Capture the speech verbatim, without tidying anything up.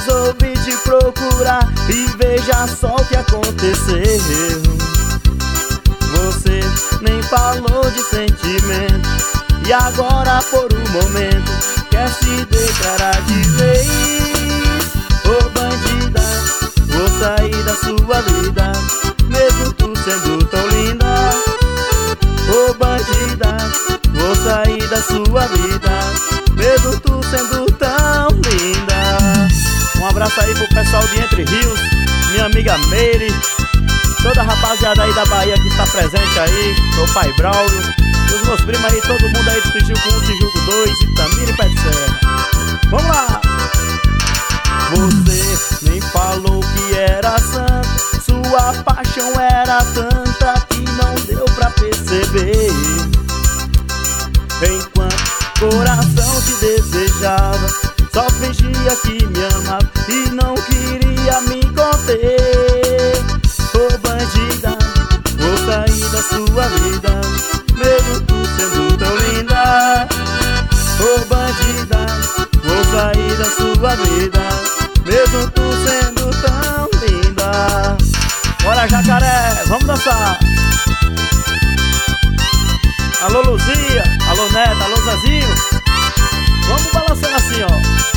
resolvi te procurar e veja só o que aconteceu. Você nem falou de sentimento e agora por um momento quer se declarar de vez. Ô bandida, vou sair da sua vida, mesmo tu sendo tão linda. Ô bandida, vou sair da sua vida, mesmo tu sendo tão linda. Um abraço aí pro pessoal de Entre Rios, minha amiga Meire, toda a rapaziada aí da Bahia que está presente aí, meu pai Braulio, os meus primos aí, todo mundo aí do Tijuco um, Tijuco dois, Itamira e Pé de Serra. Vamos lá! Você nem falou que era santo, sua paixão era tanta que não deu pra perceber. Enquanto coração te desejava, só fingia que me amava e não queria me conter. Ô bandida, vou sair da sua vida, mesmo tu sendo tão linda. Ô bandida, vou sair da sua vida, mesmo tu sendo tão linda. Bora Jacaré, vamos dançar. Alô Luzia, alô Neta, alô Zezinho. Vamos balançando assim, ó.